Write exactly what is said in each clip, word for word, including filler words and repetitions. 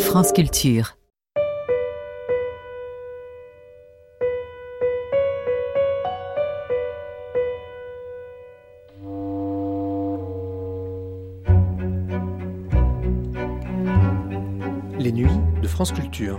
France Culture. Les nuits de France Culture.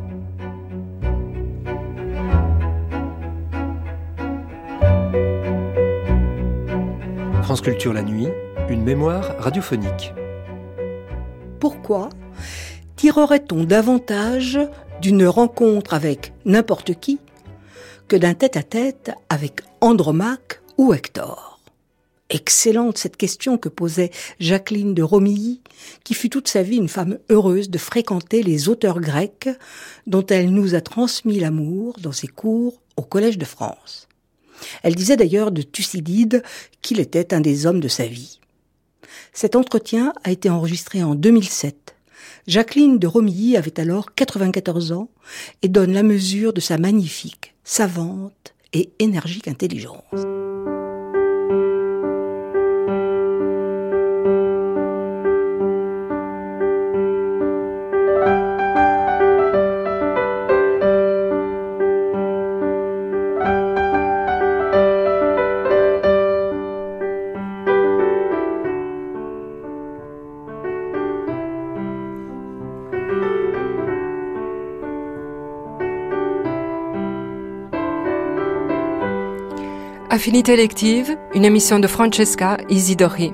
France Culture la nuit, une mémoire radiophonique. Pourquoi tirerait-on davantage d'une rencontre avec n'importe qui que d'un tête-à-tête avec Andromaque ou Hector ? Excellente cette question que posait Jacqueline de Romilly, qui fut toute sa vie une femme heureuse de fréquenter les auteurs grecs dont elle nous a transmis l'amour dans ses cours au Collège de France. Elle disait d'ailleurs de Thucydide qu'il était un des hommes de sa vie. Cet entretien a été enregistré en deux mille sept. Jacqueline de Romilly avait alors quatre-vingt-quatorze ans et donne la mesure de sa magnifique, savante et énergique intelligence. Affinité élective, une émission de Francesca Isidori.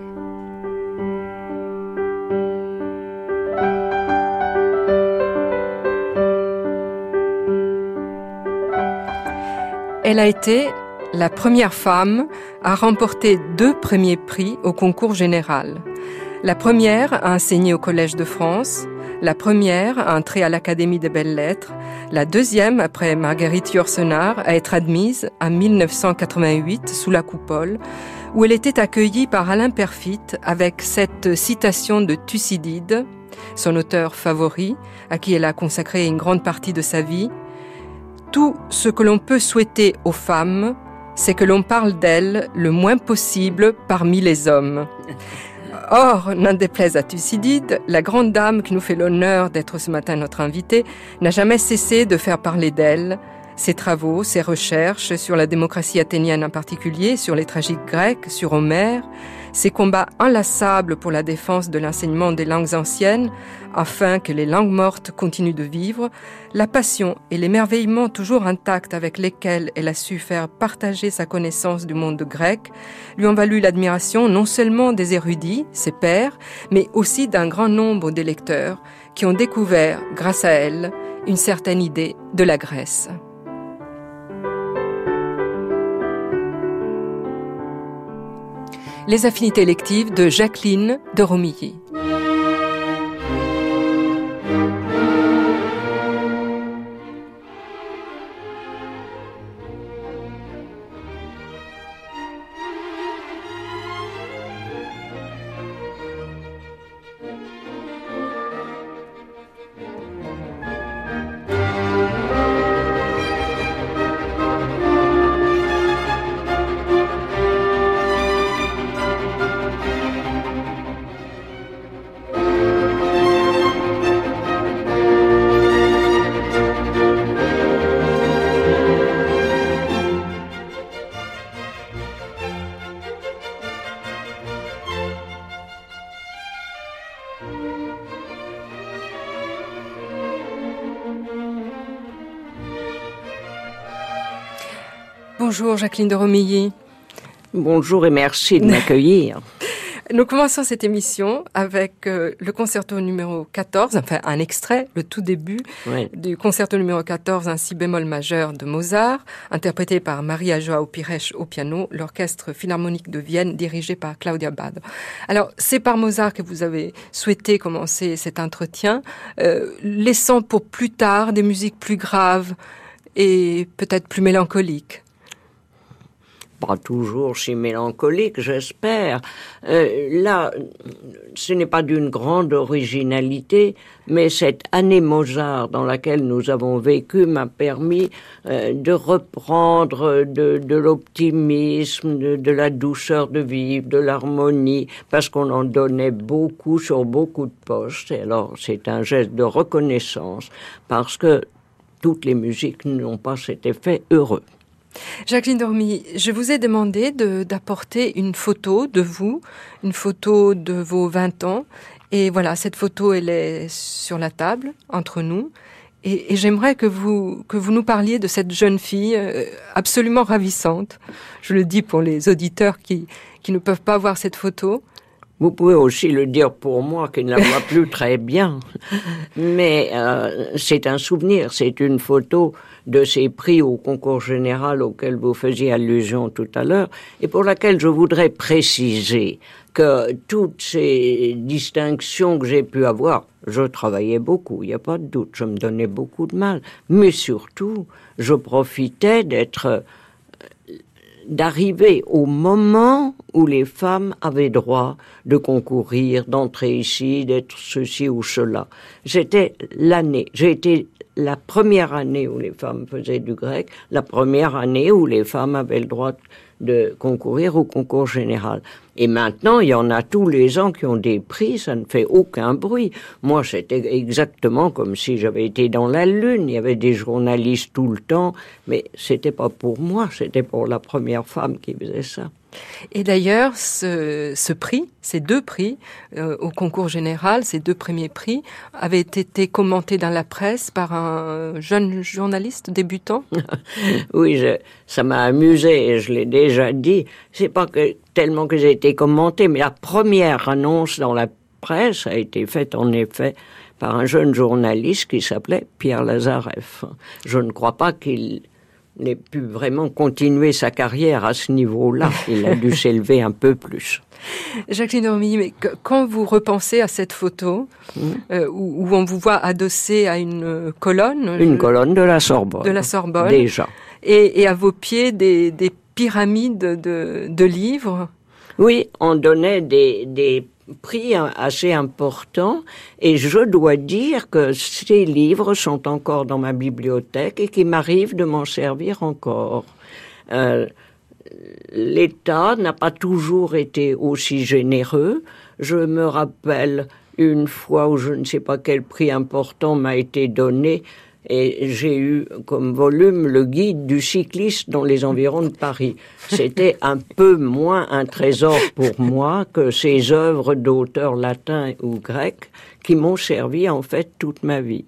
Elle a été la première femme à remporter deux premiers prix au concours général. La première à enseigner au Collège de France, la première à entrer à l'Académie des Belles-Lettres, la deuxième, après Marguerite Yourcenar, à être admise en dix-neuf cent quatre-vingt-huit sous la coupole, où elle était accueillie par Alain Perfit avec cette citation de Thucydide, son auteur favori, à qui elle a consacré une grande partie de sa vie. « Tout ce que l'on peut souhaiter aux femmes, c'est que l'on parle d'elles le moins possible parmi les hommes. » Or, n'en déplaise à Thucydide, la grande dame qui nous fait l'honneur d'être ce matin notre invitée n'a jamais cessé de faire parler d'elle. Ses travaux, ses recherches sur la démocratie athénienne en particulier, sur les tragiques grecs, sur Homère, ses combats inlassables pour la défense de l'enseignement des langues anciennes, afin que les langues mortes continuent de vivre, la passion et l'émerveillement toujours intacts avec lesquels elle a su faire partager sa connaissance du monde grec, lui ont valu l'admiration non seulement des érudits, ses pairs, mais aussi d'un grand nombre des lecteurs qui ont découvert, grâce à elle, une certaine idée de la Grèce. Les affinités électives de Jacqueline de Romilly. Bonjour Jacqueline de Romilly. Bonjour et merci de m'accueillir. Nous commençons cette émission avec euh, le concerto numéro quatorze, enfin un extrait, le tout début oui. du concerto numéro quatorze, un si bémol majeur de Mozart, interprété par Maria João Pires au piano, l'orchestre philharmonique de Vienne dirigé par Claudia Bad. Alors, c'est par Mozart que vous avez souhaité commencer cet entretien, euh, laissant pour plus tard des musiques plus graves et peut-être plus mélancoliques. pas toujours si mélancolique, j'espère. Euh, là, ce n'est pas d'une grande originalité, mais cette année Mozart dans laquelle nous avons vécu m'a permis euh, de reprendre de, de l'optimisme, de, de la douceur de vivre, de l'harmonie, parce qu'on en donnait beaucoup sur beaucoup de postes. Et alors, c'est un geste de reconnaissance, parce que toutes les musiques n'ont pas cet effet heureux. Jacqueline Dormy, je vous ai demandé de, d'apporter une photo de vous, une photo de vos vingt ans. Et voilà, cette photo, elle est sur la table, entre nous. Et, et j'aimerais que vous, que vous nous parliez de cette jeune fille euh, absolument ravissante. Je le dis pour les auditeurs qui, qui ne peuvent pas voir cette photo. Vous pouvez aussi le dire pour moi qui ne la vois plus très bien. Mais euh, c'est un souvenir, c'est une photo de ces prix au concours général auquel vous faisiez allusion tout à l'heure et pour laquelle je voudrais préciser que toutes ces distinctions que j'ai pu avoir, je travaillais beaucoup, il n'y a pas de doute, je me donnais beaucoup de mal, mais surtout, je profitais d'être, d'arriver au moment où les femmes avaient droit de concourir, d'entrer ici, d'être ceci ou cela. C'était l'année, j'ai été la première année où les femmes faisaient du grec, la première année où les femmes avaient le droit de concourir au concours général. Et maintenant, il y en a tous les ans qui ont des prix, ça ne fait aucun bruit. Moi, c'était exactement comme si j'avais été dans la lune. Il y avait des journalistes tout le temps, mais c'était pas pour moi, c'était pour la première femme qui faisait ça. Et d'ailleurs, ce, ce prix, ces deux prix euh, au concours général, ces deux premiers prix, avaient été commentés dans la presse par un jeune journaliste débutant. Oui, je, ça m'a amusé et je l'ai déjà dit. C'est pas que tellement que j'ai été commenté, mais la première annonce dans la presse a été faite en effet par un jeune journaliste qui s'appelait Pierre Lazareff. Je ne crois pas qu'il n'ait pu vraiment continuer sa carrière à ce niveau-là. Il a dû s'élever un peu plus. Jacqueline Dormy, mais que, quand vous repensez à cette photo, mmh. euh, où, où on vous voit adossé à une colonne... Une je, colonne de la Sorbonne. De la Sorbonne. Déjà. Et, et à vos pieds, des, des pyramides de, de livres. Oui, on donnait des, des prix assez importants et je dois dire que ces livres sont encore dans ma bibliothèque et qu'il m'arrive de m'en servir encore. Euh, L'État n'a pas toujours été aussi généreux. Je me rappelle une fois où je ne sais pas quel prix important m'a été donné et j'ai eu comme volume le guide du cycliste dans les environs de Paris. C'était un peu moins un trésor pour moi que ces œuvres d'auteurs latins ou grecs qui m'ont servi en fait toute ma vie.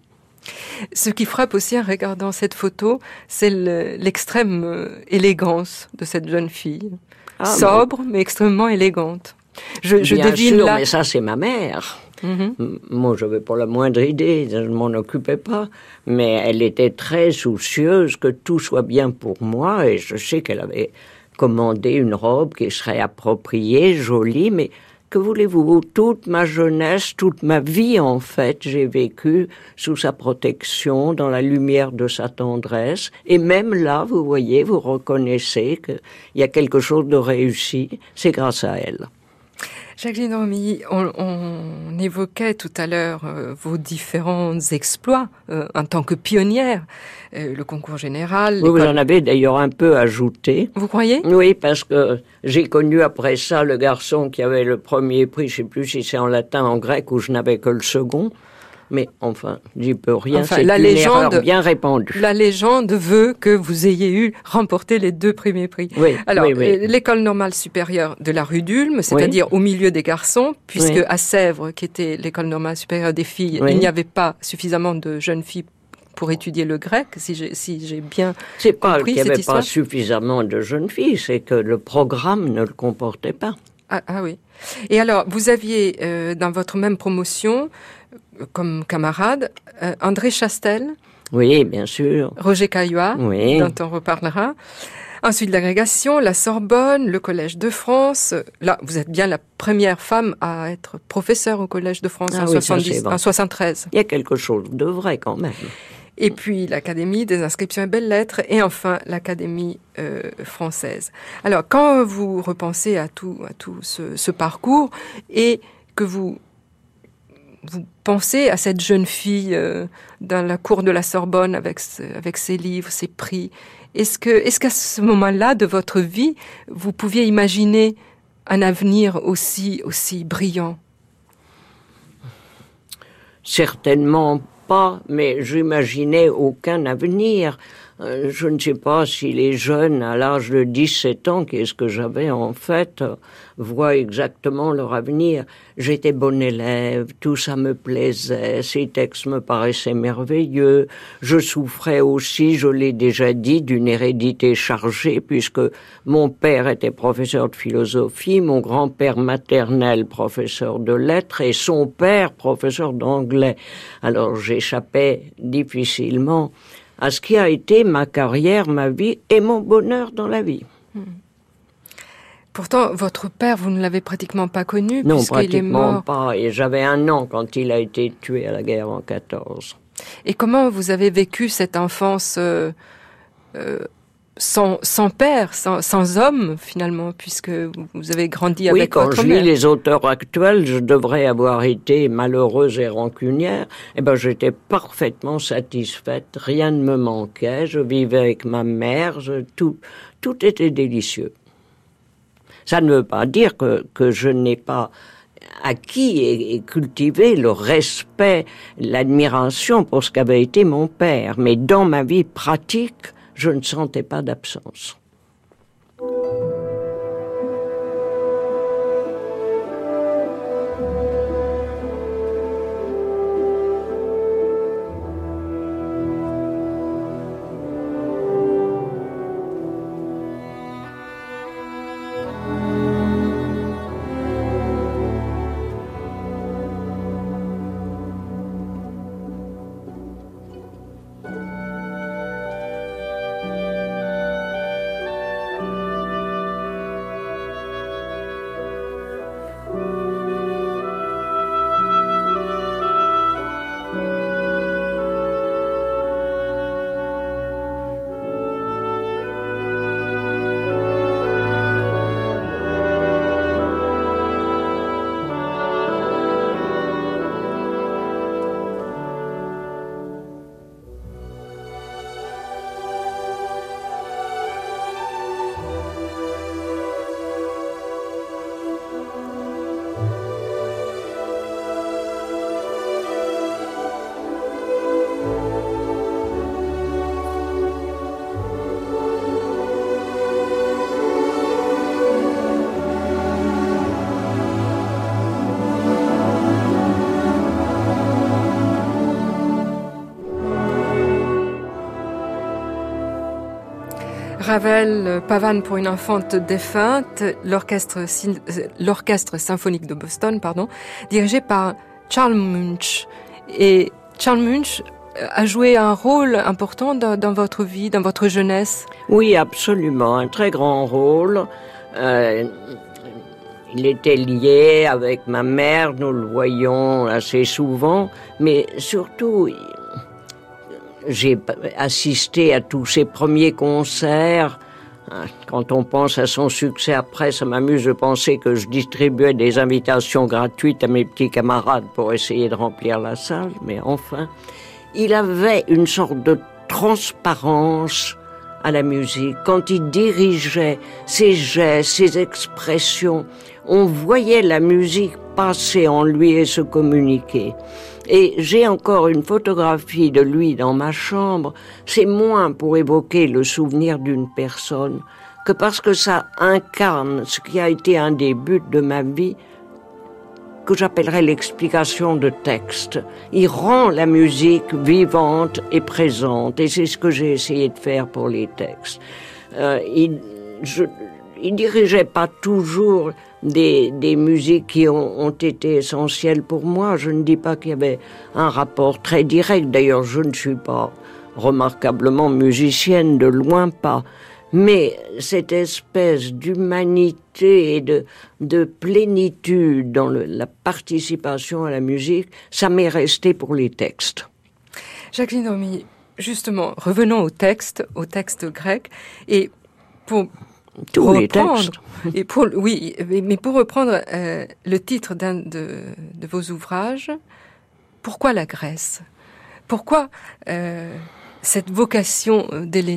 Ce qui frappe aussi en regardant cette photo, c'est le, l'extrême euh, élégance de cette jeune fille. Ah, sobre, bon. mais extrêmement élégante. Je, je Bien devine sûr, là... mais ça c'est ma mère. Mm-hmm. Moi, je n'avais pas la moindre idée, je ne m'en occupais pas, mais elle était très soucieuse que tout soit bien pour moi, et je sais qu'elle avait commandé une robe qui serait appropriée, jolie, mais que voulez-vous, toute ma jeunesse, toute ma vie, en fait, j'ai vécu sous sa protection, dans la lumière de sa tendresse, et même là, vous voyez, vous reconnaissez qu'il y a quelque chose de réussi, c'est grâce à elle. Jacqueline Dormy, on, on évoquait tout à l'heure euh, vos différents exploits euh, en tant que pionnière, euh, le concours général. Vous, vous en avez d'ailleurs un peu ajouté. Vous croyez ? Oui, parce que j'ai connu après ça le garçon qui avait le premier prix, je ne sais plus si c'est en latin, en grec, où je n'avais que le second. Mais enfin, j'y peux rien, enfin, c'est la une légende, erreur bien répandue. La légende veut que vous ayez eu remporté les deux premiers prix. Oui, Alors, oui, oui. l'école normale supérieure de la rue d'Ulm, c'est-à-dire oui. au milieu des garçons, puisque oui. à Sèvres, qui était l'école normale supérieure des filles, oui. il n'y avait pas suffisamment de jeunes filles pour étudier le grec, si j'ai, si j'ai bien c'est pas compris qu'il n'y avait cette pas suffisamment de jeunes filles, c'est que le programme ne le comportait pas. Ah, ah oui. Et alors, vous aviez, euh, dans votre même promotion, comme camarade, euh, André Chastel. Oui, bien sûr. Roger Caillois, oui. dont on reparlera. Ensuite, l'agrégation, la Sorbonne, le Collège de France. Là, vous êtes bien la première femme à être professeure au Collège de France ah en, oui, soixante-dix, bon. en soixante-treize. Il y a quelque chose de vrai quand même. Et puis l'Académie des inscriptions et belles-lettres, et enfin l'Académie euh, française. Alors, quand vous repensez à tout, à tout ce, ce parcours, et que vous, vous pensez à cette jeune fille euh, dans la cour de la Sorbonne avec, avec ses livres, ses prix, est-ce que, est-ce qu'à ce moment-là de votre vie, vous pouviez imaginer un avenir aussi, aussi brillant? Certainement pas, mais j'imaginais aucun avenir. Euh, je ne sais pas si les jeunes, à l'âge de dix-sept ans, qu'est-ce que j'avais en fait, euh, voient exactement leur avenir. J'étais bon élève, tout ça me plaisait, ces textes me paraissaient merveilleux. Je souffrais aussi, je l'ai déjà dit, d'une hérédité chargée, puisque mon père était professeur de philosophie, mon grand-père maternel professeur de lettres, et son père professeur d'anglais. Alors j'échappais difficilement à ce qui a été ma carrière, ma vie et mon bonheur dans la vie. Hmm. Pourtant, votre père, vous ne l'avez pratiquement pas connu, non, puisqu'il est mort. Non, pratiquement pas. Et j'avais un an quand il a été tué à la guerre en quatorze. Et comment vous avez vécu cette enfance euh, euh, sans, sans père, sans, sans homme, finalement, puisque vous avez grandi oui, avec votre mère? Oui, quand je lis les auteurs actuels, je devrais avoir été malheureuse et rancunière. Eh ben, j'étais parfaitement satisfaite. Rien ne me manquait. Je vivais avec ma mère. Je, tout, tout était délicieux. Ça ne veut pas dire que, que je n'ai pas acquis et, et cultivé le respect, l'admiration pour ce qu'avait été mon père. Mais dans ma vie pratique, je ne sentais pas d'absence. Ravel, Pavane pour une infante défunte, l'orchestre, l'orchestre symphonique de Boston, pardon, dirigé par Charles Munch. Et Charles Munch a joué un rôle important dans, dans votre vie, dans votre jeunesse. Oui, absolument, un très grand rôle. Euh, il était lié avec ma mère, nous le voyons assez souvent, mais surtout, j'ai assisté à tous ses premiers concerts. Quand on pense à son succès après, ça m'amuse de penser que je distribuais des invitations gratuites à mes petits camarades pour essayer de remplir la salle. Mais enfin, il avait une sorte de transparence à la musique. Quand il dirigeait ses gestes, ses expressions, on voyait la musique passer en lui et se communiquer. Et j'ai encore une photographie de lui dans ma chambre. C'est moins pour évoquer le souvenir d'une personne que parce que ça incarne ce qui a été un des buts de ma vie, que j'appellerais l'explication de texte. Il rend la musique vivante et présente, et c'est ce que j'ai essayé de faire pour les textes. Euh, il, je, il dirigeait pas toujours des, des musiques qui ont, ont été essentielles pour moi. Je ne dis pas qu'il y avait un rapport très direct. D'ailleurs, je ne suis pas remarquablement musicienne, de loin pas. Mais cette espèce d'humanité et de, de plénitude dans le, la participation à la musique, ça m'est resté pour les textes. Jacqueline Romy, justement, revenons au texte, au texte grec, et pour tous pour les reprendre, textes. Et pour, oui, mais pour reprendre euh, le titre d'un de, de vos ouvrages, pourquoi la Grèce ? Pourquoi euh, cette vocation d'helléniste ?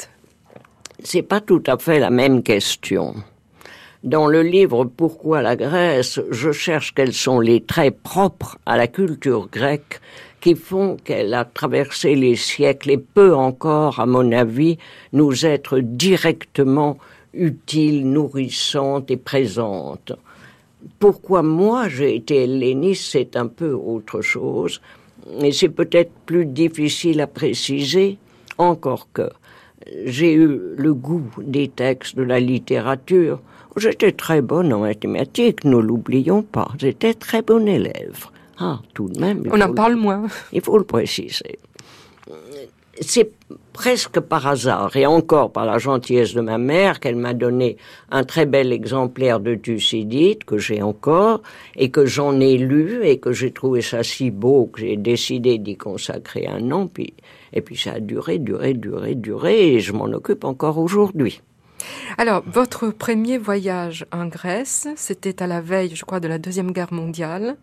C'est pas tout à fait la même question. Dans le livre « Pourquoi la Grèce ?», je cherche quels sont les traits propres à la culture grecque qui font qu'elle a traversé les siècles et peut encore, à mon avis, nous être directement utile, nourrissante et présente. Pourquoi moi j'ai été helléniste, c'est un peu autre chose, et c'est peut-être plus difficile à préciser, encore que j'ai eu le goût des textes de la littérature. J'étais très bonne en mathématiques, ne l'oublions pas, j'étais très bonne élève. Ah, tout de même. On en parle le, moins. Il faut le préciser. C'est presque par hasard, et encore par la gentillesse de ma mère, qu'elle m'a donné un très bel exemplaire de Thucydide, que j'ai encore, et que j'en ai lu, et que j'ai trouvé ça si beau que j'ai décidé d'y consacrer un an, puis, et puis ça a duré, duré, duré, duré, et je m'en occupe encore aujourd'hui. Alors, votre premier voyage en Grèce, c'était à la veille, je crois, de la Deuxième Guerre mondiale.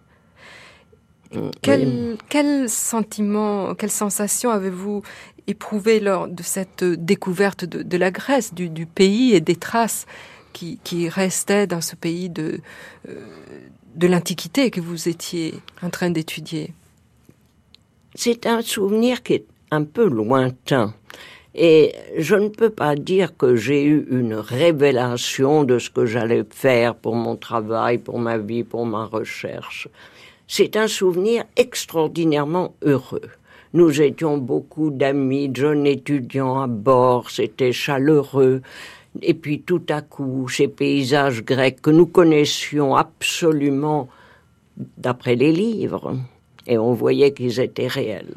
Quel, oui. quel sentiment, quelle sensation avez-vous éprouvé lors de cette découverte de, de la Grèce, du, du pays et des traces qui, qui restaient dans ce pays de, euh, de l'Antiquité que vous étiez en train d'étudier ? C'est un souvenir qui est un peu lointain. Et je ne peux pas dire que j'ai eu une révélation de ce que j'allais faire pour mon travail, pour ma vie, pour ma recherche. C'est un souvenir extraordinairement heureux. Nous étions beaucoup d'amis, de jeunes étudiants à bord, c'était chaleureux. Et puis tout à coup, ces paysages grecs que nous connaissions absolument d'après les livres, et on voyait qu'ils étaient réels.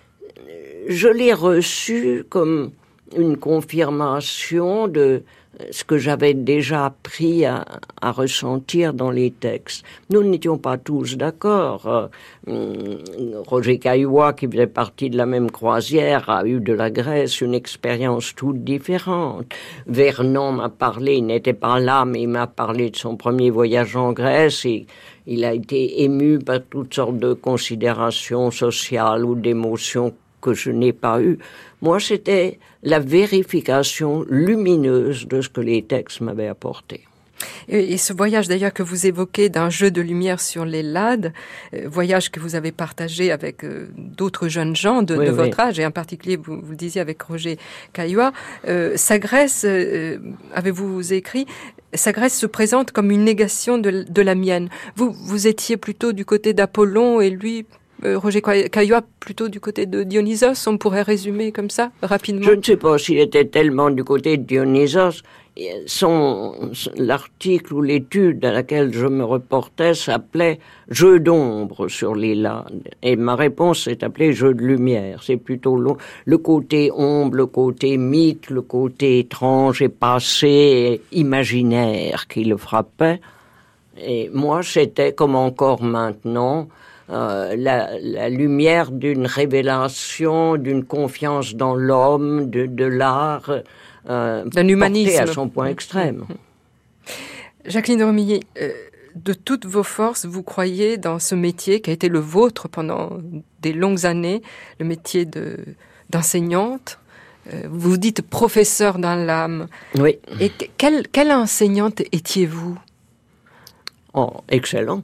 Je l'ai reçu comme une confirmation de ce que j'avais déjà appris à, à ressentir dans les textes. Nous n'étions pas tous d'accord. Euh, Roger Caillois, qui faisait partie de la même croisière, a eu de la Grèce une expérience toute différente. Vernon m'a parlé, il n'était pas là, mais il m'a parlé de son premier voyage en Grèce et il a été ému par toutes sortes de considérations sociales ou d'émotions que je n'ai pas eu. Moi, c'était la vérification lumineuse de ce que les textes m'avaient apporté. Et, et ce voyage d'ailleurs que vous évoquez d'un jeu de lumière sur les Lades, euh, voyage que vous avez partagé avec euh, d'autres jeunes gens de, oui, de oui. votre âge, et en particulier, vous, vous le disiez, avec Roger Caillois, euh, sa Grèce, euh, avez-vous écrit, sa Grèce se présente comme une négation de, de la mienne. Vous, vous étiez plutôt du côté d'Apollon et lui... Euh, Roger Caillois plutôt du côté de Dionysos, on pourrait résumer comme ça, rapidement. Je ne sais pas s'il était tellement du côté de Dionysos. Son, l'article ou l'étude à laquelle je me reportais s'appelait « Jeu d'ombre sur les Lades ». Et ma réponse s'est appelée « Jeu de lumière ». C'est plutôt le, le côté ombre, le côté mythe, le côté étrange et passé et imaginaire qui le frappait. Et moi, c'était comme encore maintenant... Euh, la, la lumière d'une révélation, d'une confiance dans l'homme, de, de l'art, euh, d'un humanisme porté à son point extrême. Jacqueline Romilly, euh, de toutes vos forces, vous croyez dans ce métier qui a été le vôtre pendant des longues années, le métier de, d'enseignante. Euh, vous dites professeur dans l'âme. Oui. Et quelle, quelle enseignante étiez-vous ? Oh, excellent.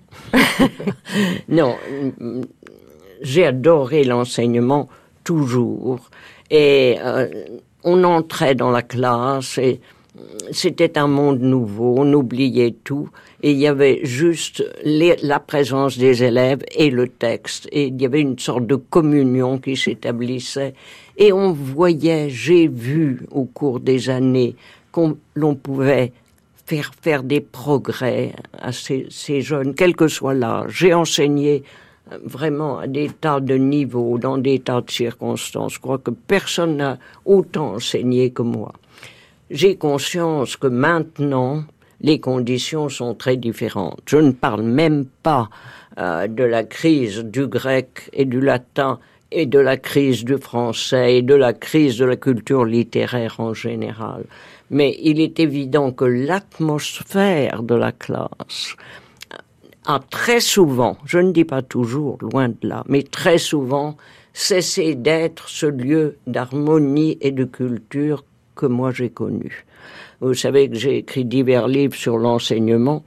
Non, j'ai adoré l'enseignement toujours. Et euh, on entrait dans la classe et c'était un monde nouveau, on oubliait tout. Et il y avait juste les, la présence des élèves et le texte. Et il y avait une sorte de communion qui s'établissait. Et on voyait, j'ai vu au cours des années qu'on l'on pouvait faire faire des progrès à ces, ces jeunes, quel que soit l'âge. J'ai enseigné vraiment à des tas de niveaux, dans des tas de circonstances. Je crois que personne n'a autant enseigné que moi. J'ai conscience que maintenant, les conditions sont très différentes. Je ne parle même pas euh, de la crise du grec et du latin et de la crise du français et de la crise de la culture littéraire en général. Mais il est évident que l'atmosphère de la classe a très souvent, je ne dis pas toujours, loin de là, mais très souvent cessé d'être ce lieu d'harmonie et de culture que moi j'ai connu. Vous savez que j'ai écrit divers livres sur l'enseignement.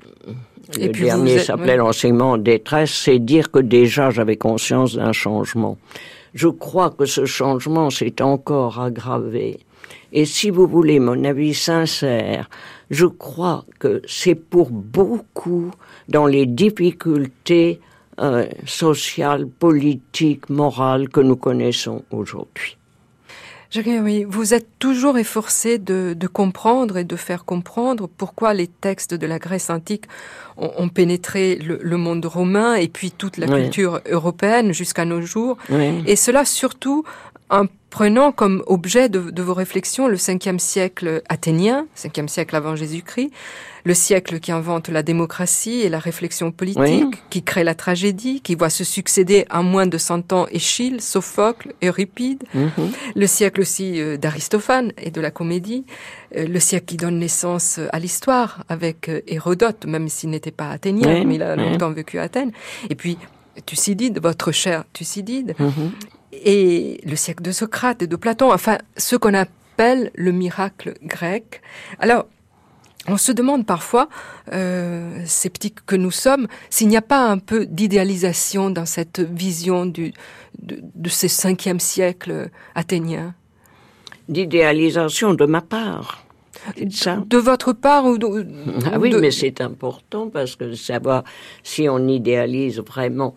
Le et puis dernier êtes, s'appelait oui. L'enseignement en détresse, c'est dire que déjà j'avais conscience d'un changement. Je crois que ce changement s'est encore aggravé. Et si vous voulez mon avis sincère, je crois que c'est pour beaucoup dans les difficultés euh, sociales, politiques, morales que nous connaissons aujourd'hui. Jacques, oui, vous êtes toujours efforcé de, de comprendre et de faire comprendre pourquoi les textes de la Grèce antique ont, ont pénétré le, le monde romain et puis toute la Oui. culture européenne jusqu'à nos jours. Oui. Et cela surtout en prenant comme objet de, de vos réflexions le cinquième siècle athénien, cinquième siècle avant Jésus-Christ, le siècle qui invente la démocratie et la réflexion politique, Oui. qui crée la tragédie, qui voit se succéder en moins de cent ans Échille, Sophocle, Euripide, Mm-hmm. le siècle aussi euh, d'Aristophane et de la comédie, euh, le siècle qui donne naissance à l'histoire avec euh, Hérodote, même s'il n'était pas athénien, Oui. mais il a Oui. longtemps vécu à Athènes, et puis Thucydide, votre cher Thucydide, Mm-hmm. et le siècle de Socrate et de Platon, enfin ce qu'on appelle le miracle grec. Alors, on se demande parfois, euh, sceptiques que nous sommes, s'il n'y a pas un peu d'idéalisation dans cette vision du, de, de ces cinquième siècles athéniens. D'idéalisation de ma part. C'est ça. De votre part ou de, Ah oui, de... mais c'est important parce que de savoir si on idéalise vraiment.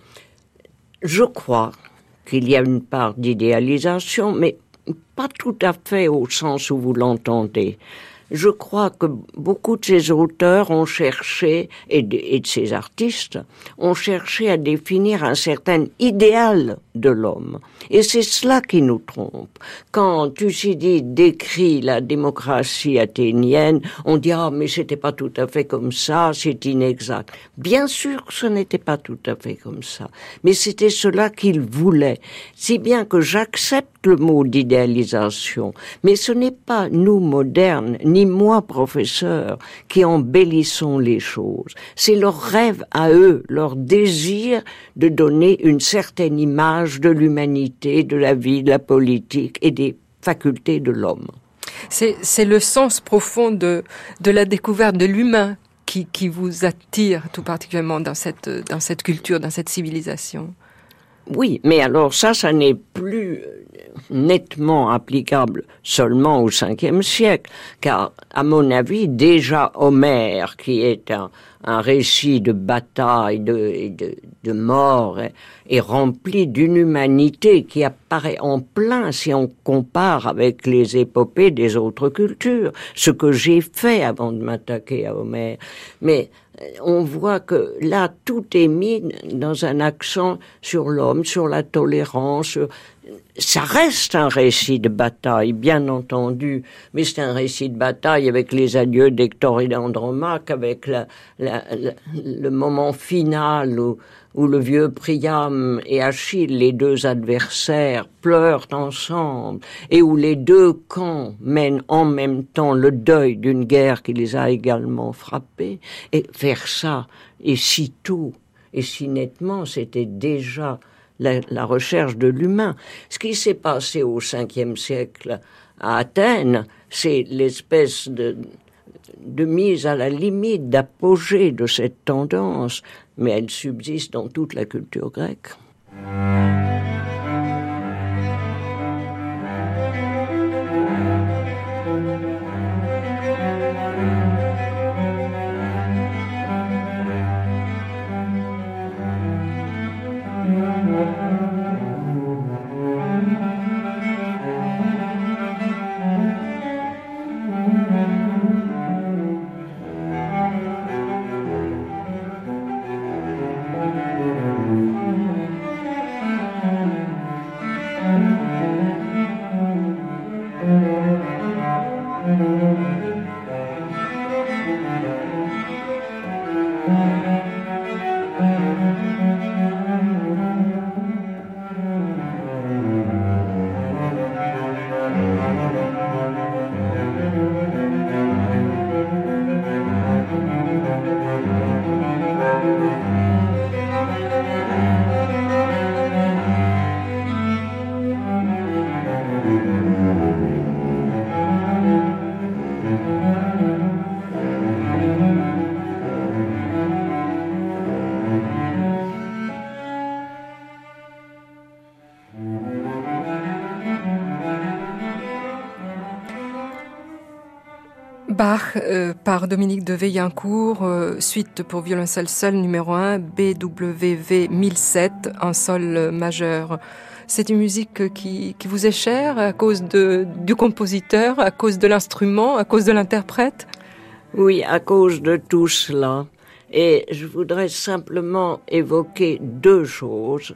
Je crois qu'il y a une part d'idéalisation, mais pas tout à fait au sens où vous l'entendez. Je crois que beaucoup de ces auteurs ont cherché, et de, et de ces artistes, ont cherché à définir un certain idéal de l'homme. Et c'est cela qui nous trompe. Quand Thucydide décrit la démocratie athénienne, on dit « Ah, mais c'était pas tout à fait comme ça, c'est inexact ». Bien sûr que ce n'était pas tout à fait comme ça, mais c'était cela qu'il voulait. Si bien que j'accepte le mot d'idéalisation, mais ce n'est pas nous, modernes, ni moi, professeur, qui embellissons les choses. C'est leur rêve à eux, leur désir de donner une certaine image de l'humanité, de la vie, de la politique et des facultés de l'homme. C'est, c'est le sens profond de, de la découverte de l'humain qui, qui vous attire tout particulièrement dans cette, dans cette culture, dans cette civilisation. Oui, mais alors ça, ça n'est plus nettement applicable seulement au cinquième siècle, car, à mon avis, déjà Homère, qui est un, un récit de bataille, de, de, de mort, est, est rempli d'une humanité qui apparaît en plein si on compare avec les épopées des autres cultures, ce que j'ai fait avant de m'attaquer à Homère. Mais on voit que là, tout est mis dans un accent sur l'homme, sur la tolérance. Ça reste un récit de bataille, bien entendu, mais c'est un récit de bataille avec les adieux d'Hector et d'Andromaque, avec la, la, la, le moment final où, où le vieux Priam et Achille, les deux adversaires, pleurent ensemble, et où les deux camps mènent en même temps le deuil d'une guerre qui les a également frappés. Et faire ça, et si tôt, et si nettement, c'était déjà La, la recherche de l'humain. Ce qui s'est passé au cinquième siècle à Athènes, c'est l'espèce de, de mise à la limite, d'apogée de cette tendance, mais elle subsiste dans toute la culture grecque. Bach euh, par Dominique de Veillancourt, euh, suite pour violoncelle seul numéro un, B W V mille sept, en sol majeur. C'est une musique qui, qui vous est chère à cause de, du compositeur, à cause de l'instrument, à cause de l'interprète? Oui, à cause de tout cela. Et je voudrais simplement évoquer deux choses.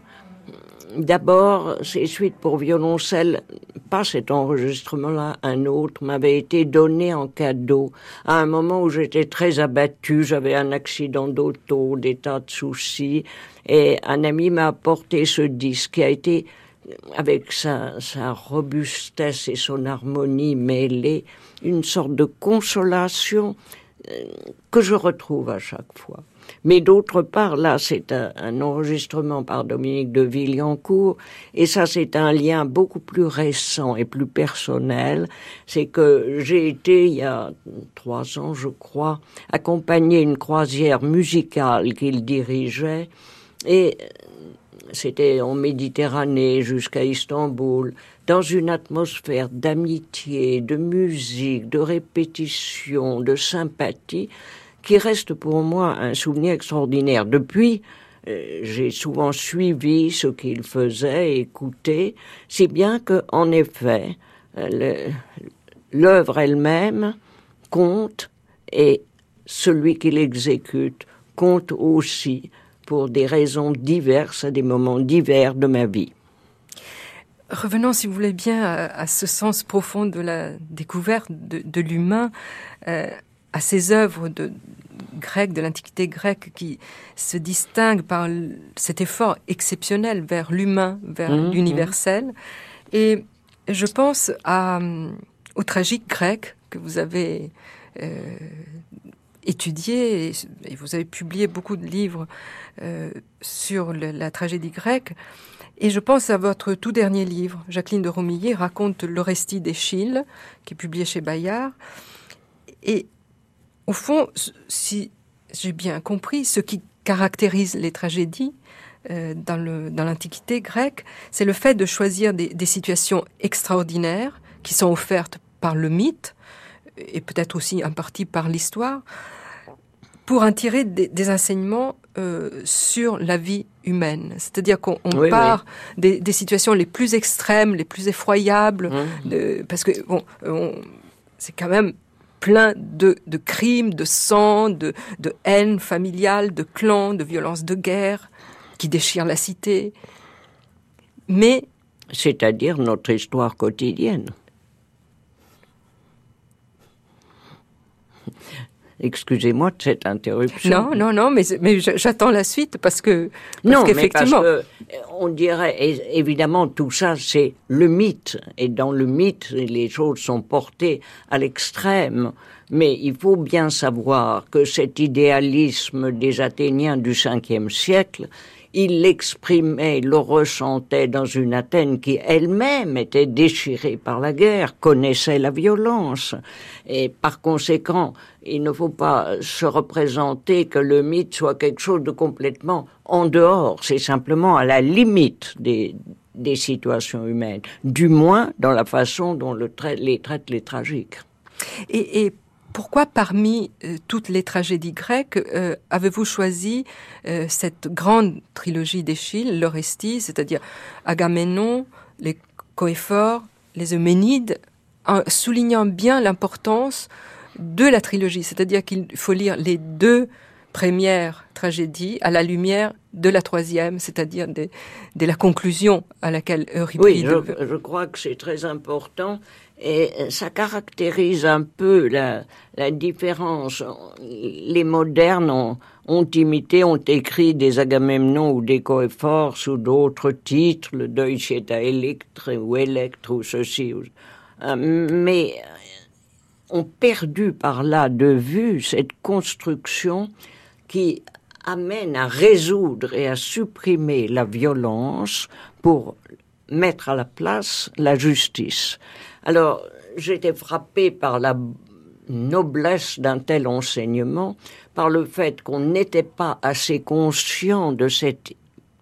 D'abord, ces suites pour violoncelle, pas cet enregistrement-là, un autre, m'avait été donné en cadeau à un moment où j'étais très abattue, j'avais un accident d'auto, des tas de soucis, et un ami m'a apporté ce disque qui a été, avec sa, sa robustesse et son harmonie mêlée, une sorte de consolation que je retrouve à chaque fois. Mais d'autre part, là, c'est un, un enregistrement par Dominique de Veillancourt, et ça, c'est un lien beaucoup plus récent et plus personnel. C'est que j'ai été, il y a trois ans, je crois, accompagner une croisière musicale qu'il dirigeait, et c'était en Méditerranée jusqu'à Istanbul, dans une atmosphère d'amitié, de musique, de répétition, de sympathie, qui reste pour moi un souvenir extraordinaire. Depuis, euh, j'ai souvent suivi ce qu'il faisait, écouté, si bien que, en effet, euh, l'œuvre elle-même compte, et celui qui l'exécute compte aussi, pour des raisons diverses, à des moments divers de ma vie. Revenons, si vous voulez bien, à, à ce sens profond de la découverte de, de l'humain, euh, à ces œuvres de, grecques, de l'Antiquité grecque, qui se distinguent par cet effort exceptionnel vers l'humain, vers mmh, l'universel. Mmh. Et je pense à, au tragique grec que vous avez euh, étudié, et, et vous avez publié beaucoup de livres euh, sur le, la tragédie grecque. Et je pense à votre tout dernier livre. Jacqueline de Romilly raconte l'Orestie d'Échille, qui est publié chez Bayard. Et au fond, si j'ai bien compris, ce qui caractérise les tragédies euh, dans, le, dans l'Antiquité grecque, c'est le fait de choisir des, des situations extraordinaires qui sont offertes par le mythe, et peut-être aussi en partie par l'histoire, pour en tirer des, des enseignements euh, sur la vie humaine. C'est-à-dire qu'on on oui, part oui. Des, des situations les plus extrêmes, les plus effroyables, mmh. de, parce que bon, on, c'est quand même plein de, de crimes, de sang, de, de haine familiale, de clans, de violences de guerre qui déchirent la cité. Mais... C'est-à-dire notre histoire quotidienne. Excusez-moi de cette interruption. Non, non, non, mais, mais j'attends la suite parce que parce non, qu'effectivement, mais parce que on dirait évidemment tout ça c'est le mythe et dans le mythe les choses sont portées à l'extrême. Mais il faut bien savoir que cet idéalisme des Athéniens du cinquième siècle, il l'exprimait, le ressentait dans une Athènes qui elle-même était déchirée par la guerre, connaissait la violence. Et par conséquent, il ne faut pas se représenter que le mythe soit quelque chose de complètement en dehors. C'est simplement à la limite des, des situations humaines, du moins dans la façon dont le trai- les traitent les tragiques. Et, et pourquoi, parmi euh, toutes les tragédies grecques, euh, avez-vous choisi euh, cette grande trilogie d'Échille, l'Orestie, c'est-à-dire Agamemnon, les Coëphores, les Euménides, en soulignant bien l'importance de la trilogie, c'est-à-dire qu'il faut lire les deux premières tragédies à la lumière de la troisième, c'est-à-dire de, de la conclusion à laquelle Euripide... Oui, je, je crois que c'est très important. Et ça caractérise un peu la, la différence. Les modernes ont, ont imité, ont écrit des Agamemnon ou des Coëphores sous d'autres titres, le Deutsche Electre ou Electre ou ceci. Euh, mais ont perdu par là de vue cette construction qui amène à résoudre et à supprimer la violence pour mettre à la place la justice. Alors, j'étais frappée par la noblesse d'un tel enseignement, par le fait qu'on n'était pas assez conscient de cette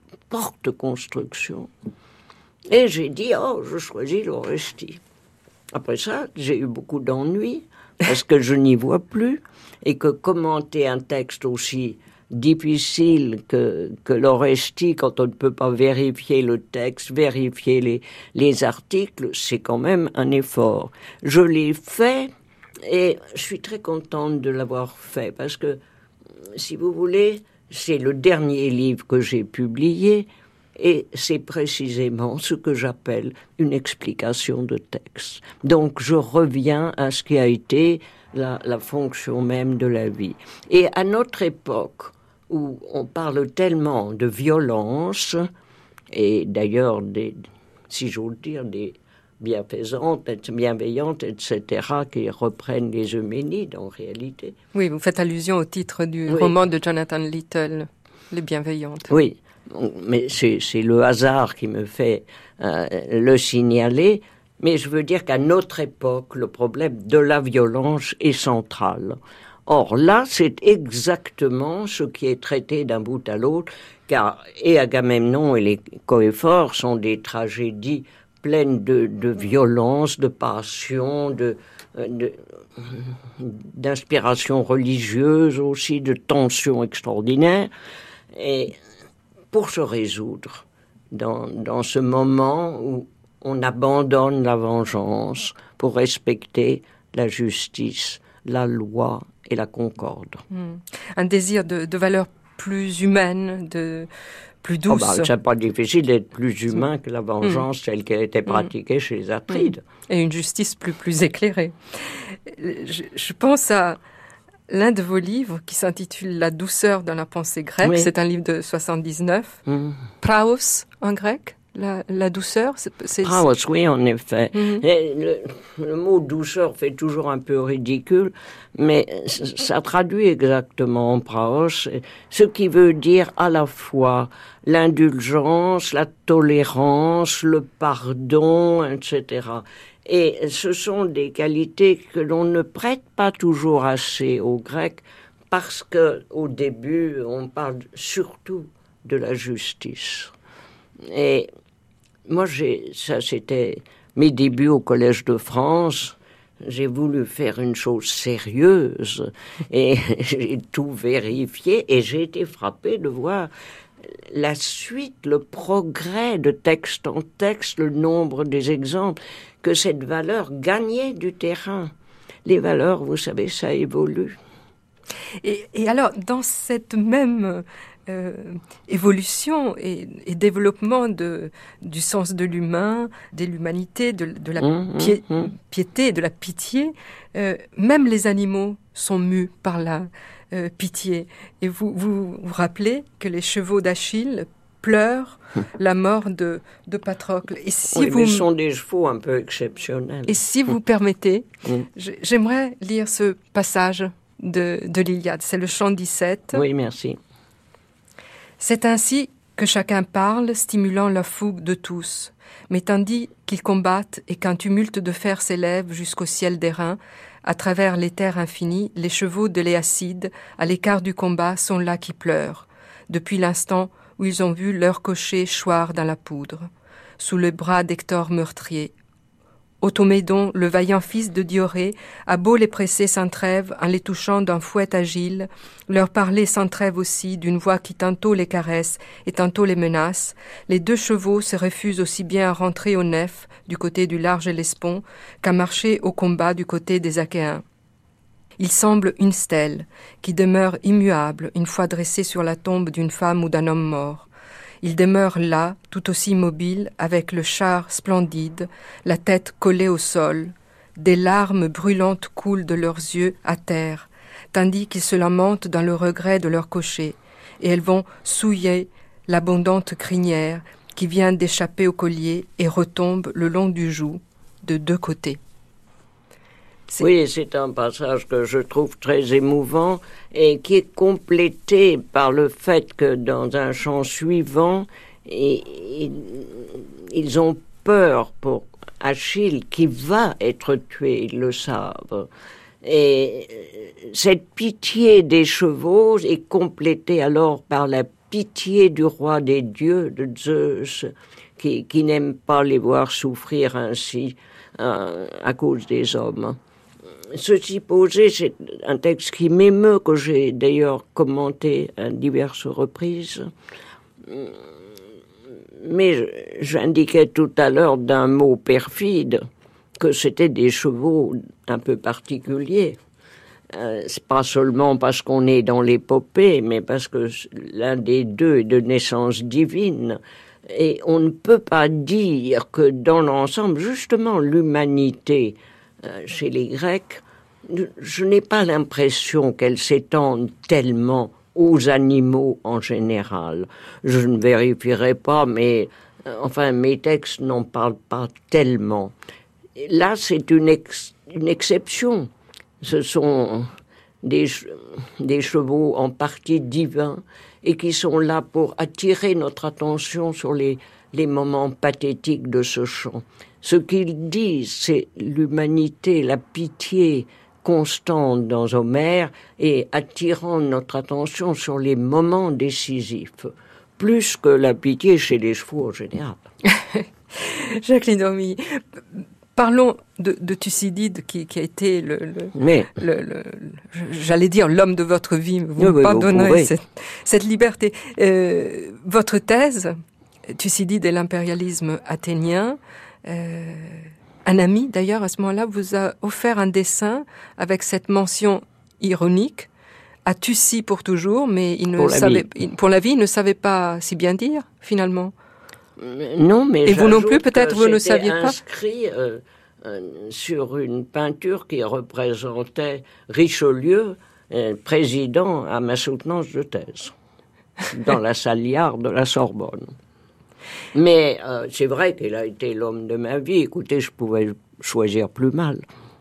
porte-construction. Et j'ai dit, oh, je choisis l'Orestie. Après ça, j'ai eu beaucoup d'ennuis, parce que je n'y vois plus, et que commenter un texte aussi difficile que, que l'Orestie, quand on ne peut pas vérifier le texte, vérifier les, les articles, c'est quand même un effort. Je l'ai fait, et je suis très contente de l'avoir fait, parce que, si vous voulez, c'est le dernier livre que j'ai publié, et c'est précisément ce que j'appelle une explication de texte. Donc je reviens à ce qui a été la, la fonction même de la vie. Et à notre époque, où on parle tellement de violence, et d'ailleurs, des, si j'ose dire, des bienfaisantes, bienveillantes, et cetera, qui reprennent les Eumenides en réalité. Oui, vous faites allusion au titre du oui. roman de Jonathan Little, Les Bienveillantes. Oui. Mais c'est, c'est le hasard qui me fait euh, le signaler. Mais je veux dire qu'à notre époque, le problème de la violence est central. Or là, c'est exactement ce qui est traité d'un bout à l'autre, car et Agamemnon et les Coëphores sont des tragédies pleines de, de violence, de passion, de, de, d'inspiration religieuse aussi, de tensions extraordinaires. Et pour se résoudre dans, dans ce moment où on abandonne la vengeance pour respecter la justice, la loi et la concorde. Mmh. Un désir de, de valeurs plus humaines, de plus douces. Oh bah, c'est pas difficile d'être plus humain que la vengeance, mmh. celle qui a été pratiquée mmh. chez les Atrides. Mmh. Et une justice plus, plus éclairée. Je, je pense à l'un de vos livres qui s'intitule « La douceur dans la pensée grecque oui. ». C'est un livre de soixante-dix-neuf. Mmh. Praos en grec, la, la douceur. C'est, c'est... Praos, oui, en effet. Mmh. Le, le mot douceur fait toujours un peu ridicule, mais ça traduit exactement praos, ce qui veut dire à la fois l'indulgence, la tolérance, le pardon, et cetera. Et ce sont des qualités que l'on ne prête pas toujours assez aux Grecs parce que, au début, on parle surtout de la justice. Et moi, j'ai, ça c'était mes débuts au Collège de France. J'ai voulu faire une chose sérieuse et j'ai tout vérifié et j'ai été frappée de voir la suite, le progrès de texte en texte, le nombre des exemples, que cette valeur gagnait du terrain. Les valeurs, vous savez, ça évolue. Et, et alors, dans cette même euh, évolution et, et développement de, du sens de l'humain, de l'humanité, de, de la mmh, pi- mmh. piété, de la pitié, euh, même les animaux sont mus par la euh, pitié. Et vous, vous vous rappelez que les chevaux d'Achille pleurent la mort de, de Patrocle. Et si oui, vous mais ce sont des chevaux un peu exceptionnels. Et si vous permettez, j'aimerais lire ce passage de, de l'Iliade. C'est le chant dix-sept. Oui, merci. C'est ainsi que chacun parle, stimulant la fougue de tous. Mais tandis qu'ils combattent et qu'un tumulte de fer s'élève jusqu'au ciel d'airain, à travers l'éther infini, les chevaux de l'Éacide, à l'écart du combat, sont là qui pleurent, depuis l'instant où ils ont vu leur cocher choir dans la poudre, sous le bras d'Hector meurtrier. Automédon, le vaillant fils de Diorée, a beau les presser sans trêve en les touchant d'un fouet agile, leur parler sans trêve aussi d'une voix qui tantôt les caresse et tantôt les menace, les deux chevaux se refusent aussi bien à rentrer au nef du côté du large Hellespont qu'à marcher au combat du côté des Achéens. Il semble une stèle qui demeure immuable une fois dressée sur la tombe d'une femme ou d'un homme mort. Il demeure là, tout aussi immobile, avec le char splendide, la tête collée au sol. Des larmes brûlantes coulent de leurs yeux à terre, tandis qu'ils se lamentent dans le regret de leur cocher, et elles vont souiller l'abondante crinière qui vient d'échapper au collier et retombe le long du joug, de deux côtés. C'est... Oui, c'est un passage que je trouve très émouvant et qui est complété par le fait que dans un chant suivant, et, et, ils ont peur pour Achille qui va être tué, ils le savent. Et cette pitié des chevaux est complétée alors par la pitié du roi des dieux, de Zeus, qui, qui n'aime pas les voir souffrir ainsi euh, à cause des hommes. ceci posé, c'est un texte qui m'émeut, que j'ai d'ailleurs commenté à diverses reprises. Mais j'indiquais tout à l'heure d'un mot perfide que c'était des chevaux un peu particuliers. Euh, c'est pas seulement parce qu'on est dans l'épopée, mais parce que l'un des deux est de naissance divine. Et on ne peut pas dire que dans l'ensemble, justement, l'humanité, euh, chez les Grecs, je n'ai pas l'impression qu'elle s'étende tellement aux animaux en général. Je ne vérifierai pas, mais euh, enfin, mes textes n'en parlent pas tellement. Là, c'est une, ex- une exception. Ce sont des, des chevaux en partie divins et qui sont là pour attirer notre attention sur les, les moments pathétiques de ce chant. Ce qu'ils disent, c'est l'humanité, la pitié constante dans Homère et attirant notre attention sur les moments décisifs, plus que la pitié chez les chevaux en général. Jacqueline Dormy, parlons de, de Thucydide qui, qui a été le, le, Mais, le, le, j'allais dire l'homme de votre vie, mais vous oui, me oui, pardonnerez vous cette, cette liberté. Euh, votre thèse, Thucydide et l'impérialisme athénien, euh, un ami d'ailleurs à ce moment-là vous a offert un dessin avec cette mention ironique à Thucy pour toujours, mais il ne pour la savait vie. pour la vie, il ne savait pas si bien dire finalement. Non, mais et vous non plus, j'ajoute peut-être que vous ne c'était saviez pas. inscrit euh, euh, sur une peinture qui représentait Richelieu, euh, président à ma soutenance de thèse, dans la Salière de la Sorbonne. Mais euh, c'est vrai qu'il a été l'homme de ma vie. Écoutez, je pouvais choisir plus mal.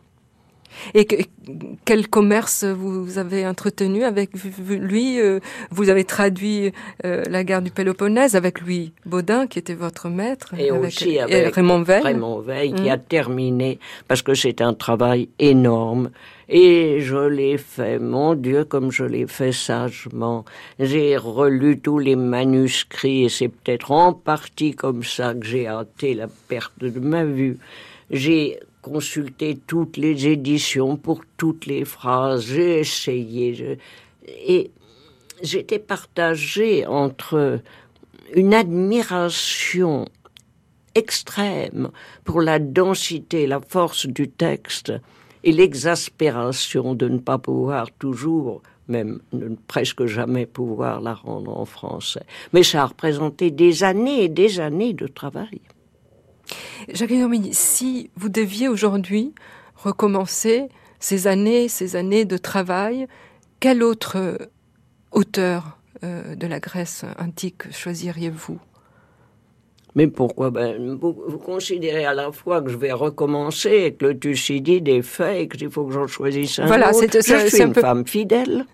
Et que, quel commerce vous avez entretenu avec lui? Vous avez traduit euh, la guerre du Péloponnèse avec Louis Baudin, qui était votre maître, et avec, aussi avec et Raymond Veil. Raymond Veil, qui mmh. a terminé, parce que c'est un travail énorme. Et je l'ai fait, mon Dieu, comme je l'ai fait sagement. J'ai relu tous les manuscrits, et c'est peut-être en partie comme ça que j'ai hâté la perte de ma vue. J'ai consulté toutes les éditions pour toutes les phrases, j'ai essayé, je... et j'étais partagée entre une admiration extrême pour la densité, la force du texte, et l'exaspération de ne pas pouvoir toujours, même de ne presque jamais pouvoir la rendre en français. Mais ça a représenté des années et des années de travail. Jacqueline Dormy, si vous deviez aujourd'hui recommencer ces années, ces années de travail, quel autre auteur euh, de la Grèce antique choisiriez-vous? Mais pourquoi? Ben, vous, vous considérez à la fois que je vais recommencer et que le Thucydide est fait et qu'il faut que j'en choisisse un voilà, autre. c'est, c'est, je suis c'est une un peu... femme fidèle.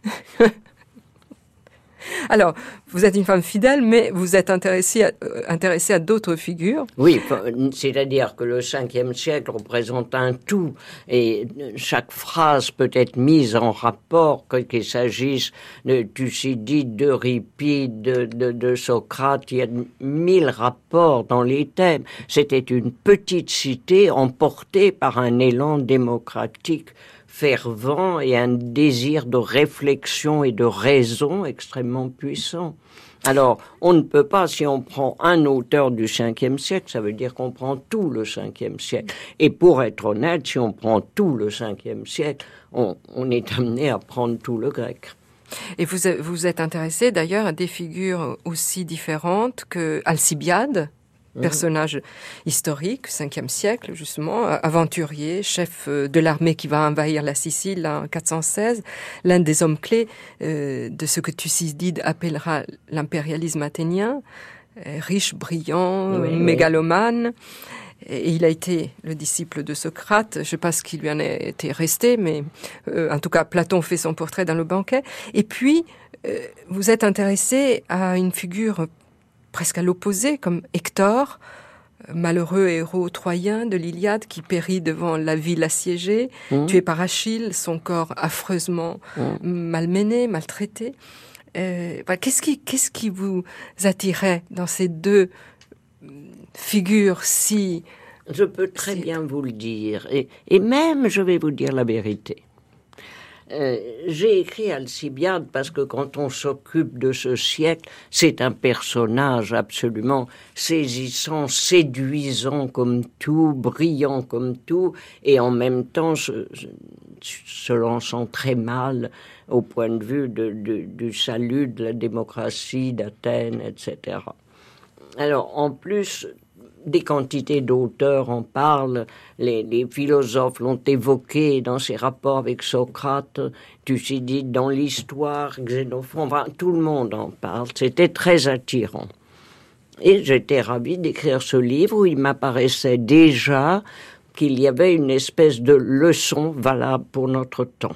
Alors, vous êtes une femme fidèle, mais vous êtes intéressée à, euh, intéressée à d'autres figures. Oui, c'est-à-dire que le cinquième siècle représente un tout, et chaque phrase peut être mise en rapport, qu'il s'agisse de Thucydide, d'Euripide, de, de, de Socrate. Il y a mille rapports dans les thèmes. C'était une petite cité emportée par un élan démocratique fervent et un désir de réflexion et de raison extrêmement puissant. Alors, on ne peut pas, si on prend un auteur du cinquième siècle, ça veut dire qu'on prend tout le cinquième siècle. Et pour être honnête, si on prend tout le cinquième siècle, on, on est amené à prendre tout le grec. Et vous vous êtes intéressé d'ailleurs à des figures aussi différentes que Alcibiade, personnage historique, cinquième siècle justement, aventurier, chef de l'armée qui va envahir la Sicile en quatre cent seize, l'un des hommes clés euh, de ce que Thucydide appellera l'impérialisme athénien, euh, riche, brillant, oui, mégalomane. Oui. Et il a été le disciple de Socrate. Je ne sais pas ce qui lui en a été resté, mais euh, en tout cas, Platon fait son portrait dans le banquet. Et puis, euh, vous êtes intéressé à une figure presque à l'opposé, comme Hector, malheureux héros troyen de l'Iliade qui périt devant la ville assiégée, mmh. tué par Achille, son corps affreusement mmh. malmené, maltraité. Euh, bah, qu'est-ce qui, qu'est-ce qui vous attirait dans ces deux figures si Je peux très C'est... bien vous le dire. Et, et même, je vais vous dire la vérité. Euh, j'ai écrit Alcibiade parce que quand on s'occupe de ce siècle, c'est un personnage absolument saisissant, séduisant comme tout, brillant comme tout, et en même temps se, se lançant très mal au point de vue de, de, du salut de la démocratie d'Athènes, et cetera. Alors, en plus, des quantités d'auteurs en parlent, les, les philosophes l'ont évoqué dans ses rapports avec Socrate, Thucydide dans l'histoire, Xénophon, enfin, tout le monde en parle, c'était très attirant. Et j'étais ravie d'écrire ce livre où il m'apparaissait déjà qu'il y avait une espèce de leçon valable pour notre temps.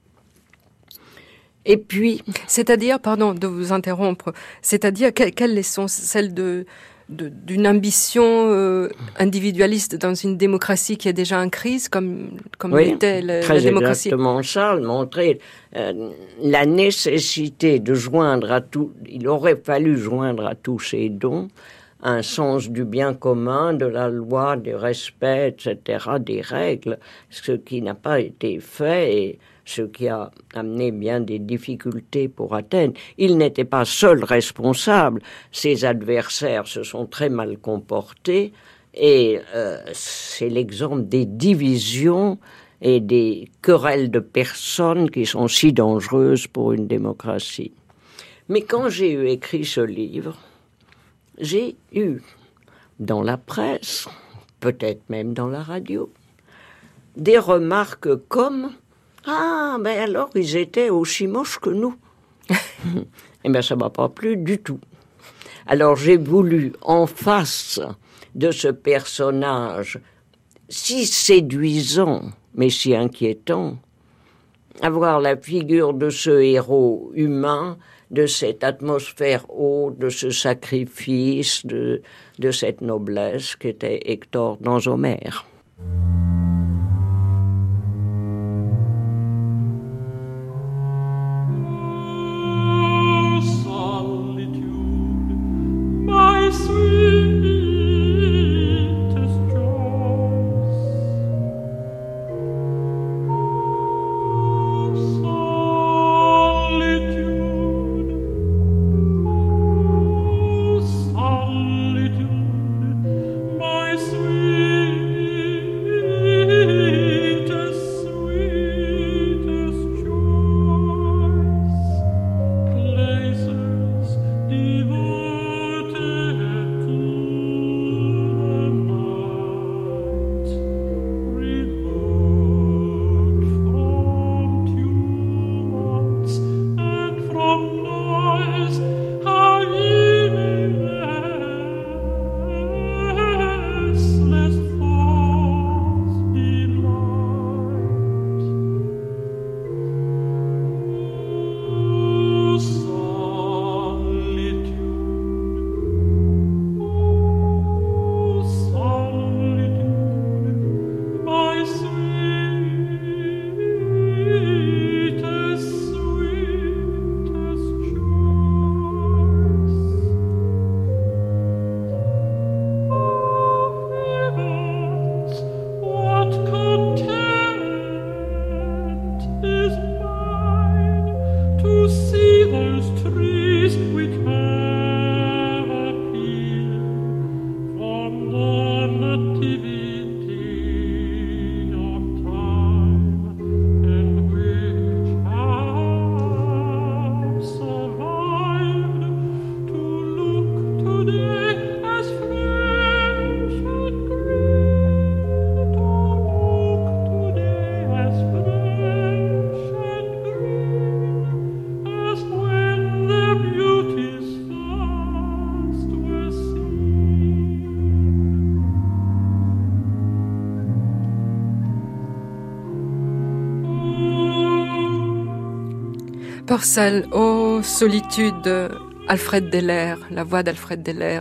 Et puis... C'est-à-dire, pardon de vous interrompre, c'est-à-dire, quelle, quelle leçon, celle de... De, d'une ambition euh, individualiste dans une démocratie qui est déjà en crise, comme, comme oui, l'était la, très la démocratie. Exactement ça, montrer euh, la nécessité de joindre à tout, il aurait fallu joindre à tous ces dons un sens du bien commun, de la loi, du respect, et cetera, des règles, ce qui n'a pas été fait et ce qui a amené bien des difficultés pour Athènes. Il n'était pas seul responsable. Ses adversaires se sont très mal comportés et euh, c'est l'exemple des divisions et des querelles de personnes qui sont si dangereuses pour une démocratie. Mais quand j'ai eu écrit ce livre, j'ai eu dans la presse, peut-être même dans la radio, des remarques comme « Ah, ben alors ils étaient aussi moches que nous ». Eh bien, ça ne m'a pas plu du tout. Alors j'ai voulu, en face de ce personnage si séduisant, mais si inquiétant, avoir la figure de ce héros humain, de cette atmosphère haute, de ce sacrifice, de, de cette noblesse qu'était Hector dans Homère. Purcell, oh, solitude, Alfred Deller, la voix d'Alfred Deller.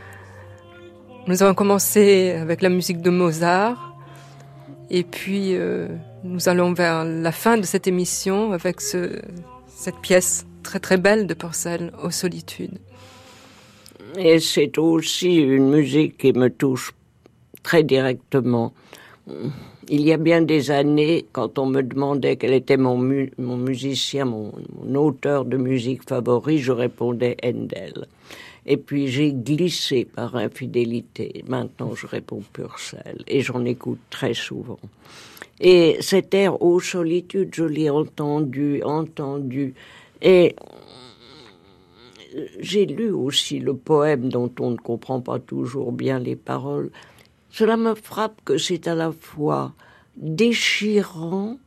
Nous avons commencé avec la musique de Mozart, et puis euh, nous allons vers la fin de cette émission avec ce, cette pièce très très belle de Purcell, oh, solitude. Et c'est aussi une musique qui me touche très directement. Il y a bien des années, quand on me demandait quel était mon, mu- mon musicien, mon, mon auteur de musique favori, je répondais Handel. Et puis j'ai glissé par infidélité. Maintenant, je réponds Purcell. Et j'en écoute très souvent. Et cet air « Ô solitude », je l'ai entendu, entendu. Et j'ai lu aussi le poème dont on ne comprend pas toujours bien les paroles. Cela me frappe que c'est à la fois déchirant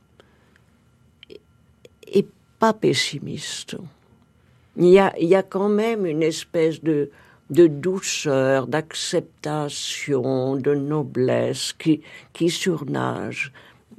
et pas pessimiste. Il y a, il y a quand même une espèce de, de douceur, d'acceptation, de noblesse qui, qui surnage.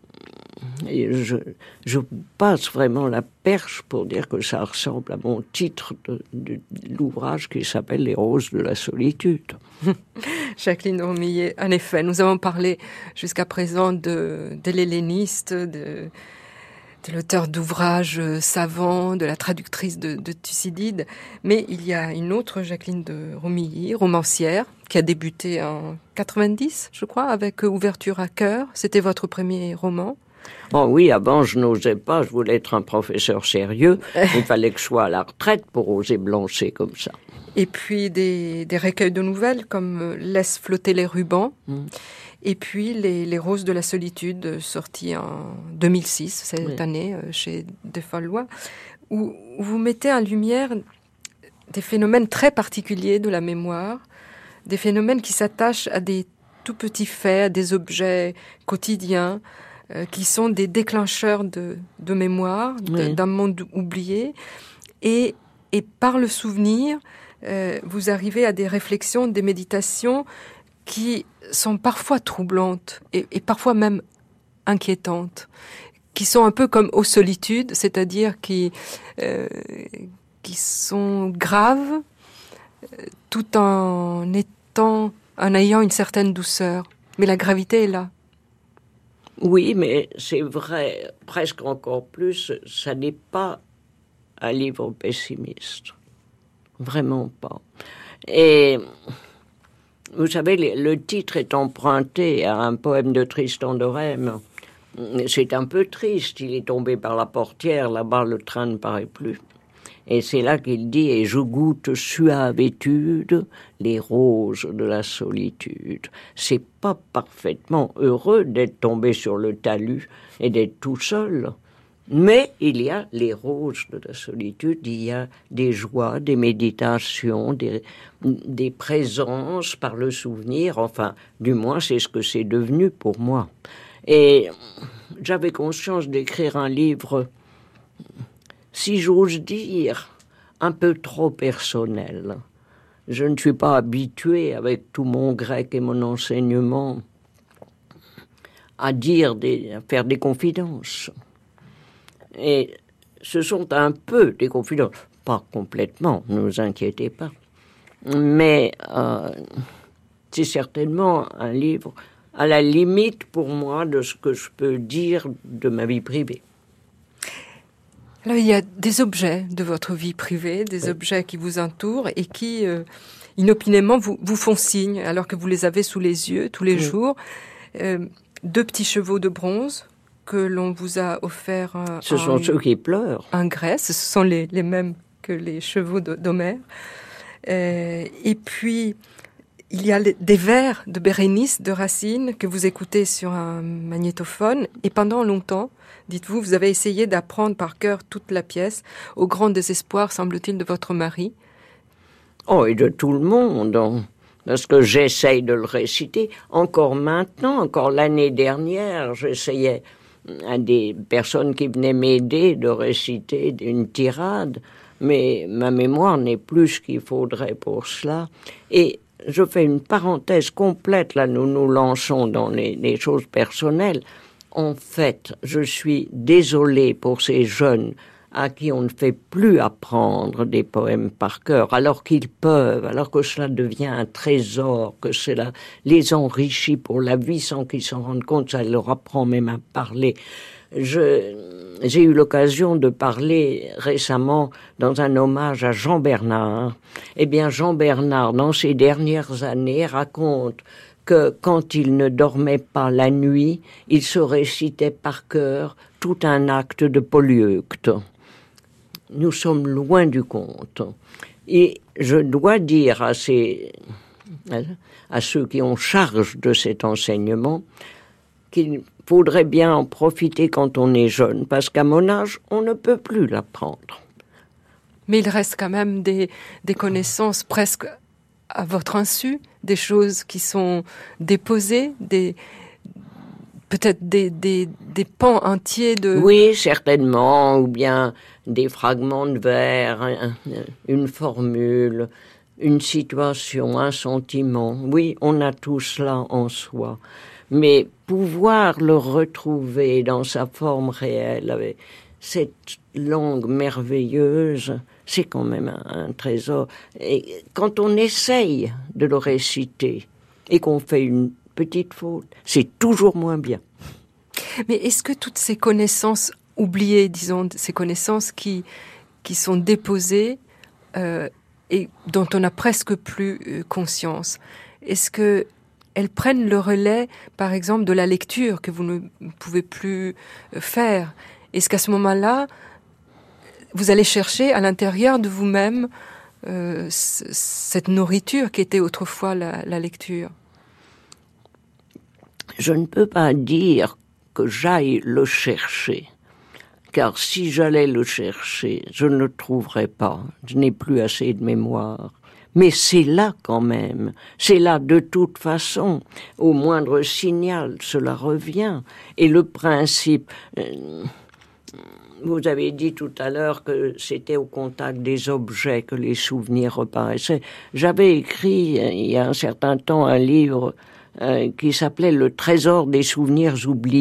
Et je, je passe vraiment la perche pour dire que ça ressemble à mon titre de, de, de l'ouvrage qui s'appelle « Les roses de la solitude ». Jacqueline Romillet, en effet, nous avons parlé jusqu'à présent de, de l'helléniste, de... de l'auteur d'ouvrages savants, de la traductrice de, de Thucydide. Mais il y a une autre Jacqueline de Romilly, romancière, qui a débuté en quatre-vingt-dix, je crois, avec Ouverture à cœur. C'était votre premier roman. Oh oui, avant je n'osais pas, je voulais être un professeur sérieux. Il fallait que je sois à la retraite pour oser blancher comme ça. Et puis des, des recueils de nouvelles comme Laisse flotter les rubans. Mmh. Et puis les, les Roses de la solitude, sorties en deux mille six, cette oui. année, chez Defallois, où, où vous mettez en lumière des phénomènes très particuliers de la mémoire, des phénomènes qui s'attachent à des tout petits faits, à des objets quotidiens, euh, qui sont des déclencheurs de, de mémoire, oui. de, d'un monde oublié. Et, et par le souvenir, euh, vous arrivez à des réflexions, des méditations qui sont parfois troublantes et, et parfois même inquiétantes, qui sont un peu comme aux solitudes, c'est-à-dire qui, euh, qui sont graves euh, tout en étant, en ayant une certaine douceur. Mais la gravité est là. Oui, mais c'est vrai, presque encore plus, ça n'est pas un livre pessimiste. Vraiment pas. Et vous savez, le titre est emprunté à un poème de Tristan de Rème. C'est un peu triste, il est tombé par la portière, là-bas le train ne paraît plus. Et c'est là qu'il dit « Et je goûte suave étude les roses de la solitude ». C'est pas parfaitement heureux d'être tombé sur le talus et d'être tout seul. Mais il y a les roses de la solitude, il y a des joies, des méditations, des, des présences par le souvenir. Enfin, du moins, c'est ce que c'est devenu pour moi. Et j'avais conscience d'écrire un livre, si j'ose dire, un peu trop personnel. Je ne suis pas habituée, avec tout mon grec et mon enseignement, à dire des, à faire des confidences. Et ce sont un peu des confidences, pas complètement, ne vous inquiétez pas. Mais euh, c'est certainement un livre à la limite pour moi de ce que je peux dire de ma vie privée. Alors il y a des objets de votre vie privée, des oui. objets qui vous entourent et qui, euh, inopinément, vous, vous font signe alors que vous les avez sous les yeux tous les oui. jours. Euh, deux petits chevaux de bronze que l'on vous a offert un, ce sont un, ceux qui pleurent. En Grèce, ce sont les, les mêmes que les chevaux d'Homère. Euh, et puis, il y a les, des vers de Bérénice, de Racine, que vous écoutez sur un magnétophone. Et pendant longtemps, dites-vous, vous avez essayé d'apprendre par cœur toute la pièce, au grand désespoir, semble-t-il, de votre mari. Oh, et de tout le monde, parce que j'essaye de le réciter. Encore maintenant, encore l'année dernière, j'essayais à des personnes qui venaient m'aider de réciter une tirade, mais ma mémoire n'est plus ce qu'il faudrait pour cela. Et je fais une parenthèse complète, là nous nous lançons dans les, les choses personnelles. En fait, je suis désolée pour ces jeunes à qui on ne fait plus apprendre des poèmes par cœur, alors qu'ils peuvent, alors que cela devient un trésor, que cela les enrichit pour la vie sans qu'ils s'en rendent compte, ça leur apprend même à parler. Je, j'ai eu l'occasion de parler récemment dans un hommage à Jean Bernard. Eh bien, Jean Bernard, dans ses dernières années, raconte que quand il ne dormait pas la nuit, il se récitait par cœur tout un acte de Polyeucte. Nous sommes loin du compte. Et je dois dire à, ces, à ceux qui ont charge de cet enseignement qu'il faudrait bien en profiter quand on est jeune, parce qu'à mon âge, on ne peut plus l'apprendre. Mais il reste quand même des, des connaissances presque à votre insu, des choses qui sont déposées, des, peut-être des, des, des pans entiers de... Oui, certainement, ou bien des fragments de vers, une formule, une situation, un sentiment. Oui, on a tout cela en soi. Mais pouvoir le retrouver dans sa forme réelle, avec cette langue merveilleuse, c'est quand même un, un trésor. Et quand on essaye de le réciter et qu'on fait une petite faute, c'est toujours moins bien. Mais est-ce que toutes ces connaissances oubliées, disons, ces connaissances qui, qui sont déposées euh, et dont on n'a presque plus euh, conscience, est-ce que elles prennent le relais, par exemple, de la lecture que vous ne pouvez plus faire? Est-ce qu'à ce moment-là, vous allez chercher à l'intérieur de vous-même euh, c- cette nourriture qui était autrefois la, la lecture? Je ne peux pas dire que j'aille le chercher, car si j'allais le chercher, je ne le trouverais pas. Je n'ai plus assez de mémoire. Mais c'est là quand même, c'est là de toute façon, au moindre signal, cela revient. Et le principe, euh, vous avez dit tout à l'heure que c'était au contact des objets que les souvenirs reparaissaient. J'avais écrit euh, il y a un certain temps un livre euh, qui s'appelait « Le trésor des souvenirs oubliés ».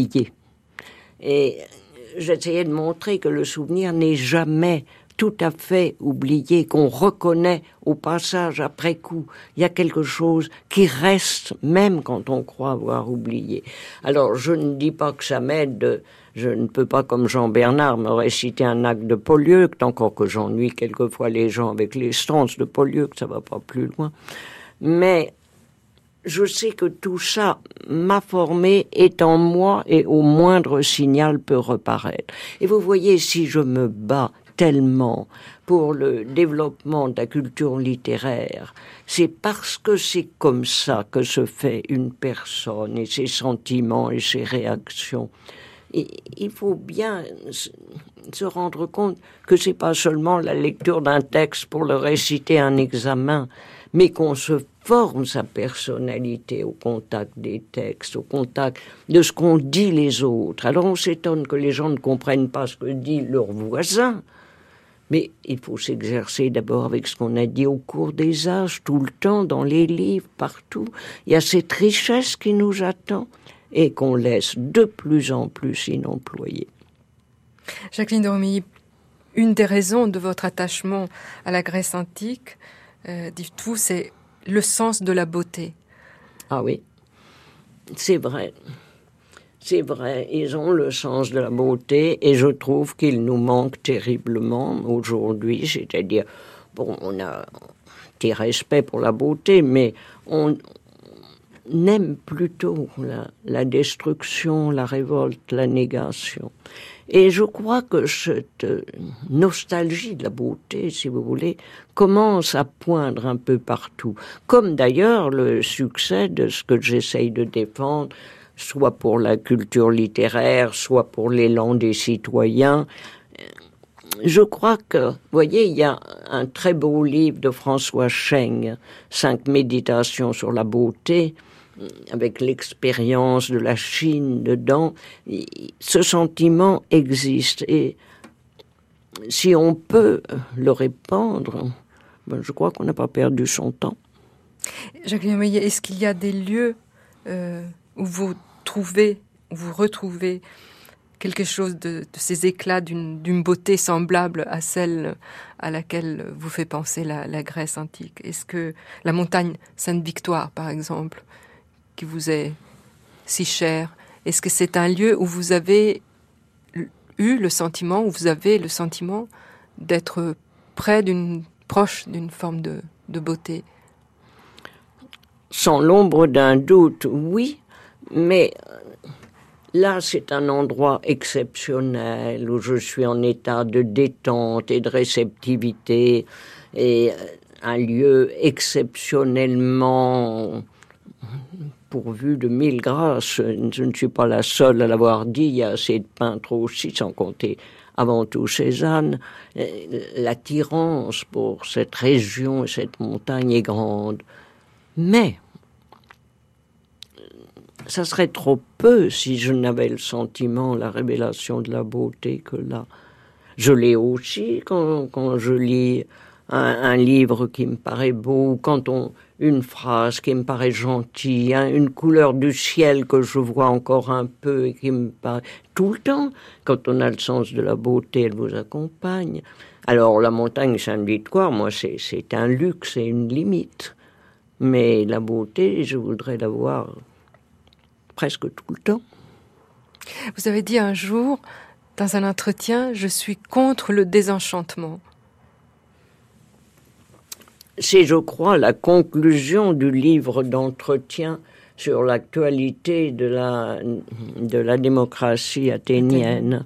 Et j'essayais de montrer que le souvenir n'est jamais tout à fait oublié, qu'on reconnaît au passage après coup. Il y a quelque chose qui reste même quand on croit avoir oublié. Alors je ne dis pas que ça m'aide, je ne peux pas comme Jean Bernard me réciter un acte de Polyeucte, encore que j'ennuie quelquefois les gens avec les stances de Polyeucte, ça va pas plus loin. Mais je sais que tout ça m'a formé, est en moi et au moindre signal peut reparaître. Et vous voyez, si je me bats tellement pour le développement de la culture littéraire, c'est parce que c'est comme ça que se fait une personne et ses sentiments et ses réactions. Et il faut bien se rendre compte que c'est pas seulement la lecture d'un texte pour le réciter à un examen, mais qu'on se forme sa personnalité au contact des textes, au contact de ce qu'ont dit les autres. Alors on s'étonne que les gens ne comprennent pas ce que dit leur voisin. Mais il faut s'exercer d'abord avec ce qu'on a dit au cours des âges, tout le temps, dans les livres, partout. Il y a cette richesse qui nous attend et qu'on laisse de plus en plus inemployée. Jacqueline de Romilly, une des raisons de votre attachement à la Grèce antique, euh, dites-vous, c'est le sens de la beauté. Ah oui, c'est vrai. C'est vrai, ils ont le sens de la beauté et je trouve qu'il nous manque terriblement aujourd'hui, c'est-à-dire, bon, on a des respects pour la beauté, mais on aime plutôt la, la destruction, la révolte, la négation. Et je crois que cette nostalgie de la beauté, si vous voulez, commence à poindre un peu partout. Comme d'ailleurs le succès de ce que j'essaye de défendre, soit pour la culture littéraire, soit pour l'élan des citoyens. Je crois que, vous voyez, il y a un très beau livre de François Scheng, Cinq méditations sur la beauté, avec l'expérience de la Chine dedans. Ce sentiment existe et si on peut le répandre, ben je crois qu'on n'a pas perdu son temps. Jacqueline, est-ce qu'il y a des lieux euh, où vous trouvez, où vous retrouvez quelque chose de, de ces éclats d'une, d'une beauté semblable à celle à laquelle vous fait penser la, la Grèce antique? Est-ce que la montagne Sainte-Victoire, par exemple, qui vous est si chère, est-ce que c'est un lieu où vous avez eu le sentiment, où vous avez le sentiment d'être près d'une, proche d'une forme de, de beauté? sans l'ombre d'un doute, oui, mais là, c'est un endroit exceptionnel où je suis en état de détente et de réceptivité, et un lieu exceptionnellement pourvu de mille grâces. Je ne suis pas la seule à l'avoir dit, il y a assez de peintres aussi, sans compter avant tout Cézanne. L'attirance pour cette région et cette montagne est grande. Mais ça serait trop peu si je n'avais le sentiment, la révélation de la beauté que là. Je l'ai aussi quand, quand je lis un, un livre qui me paraît beau, quand on, une phrase qui me paraît gentille, hein, une couleur du ciel que je vois encore un peu et qui me paraît... Tout le temps, quand on a le sens de la beauté, elle vous accompagne. Alors la montagne Saint-Victoire, moi, c'est, c'est un luxe, c'est une limite. Mais la beauté, je voudrais la voir presque tout le temps. Vous avez dit un jour, dans un entretien, je suis contre le désenchantement. C'est, je crois, la conclusion du livre d'entretien sur l'actualité de la, de la démocratie athénienne.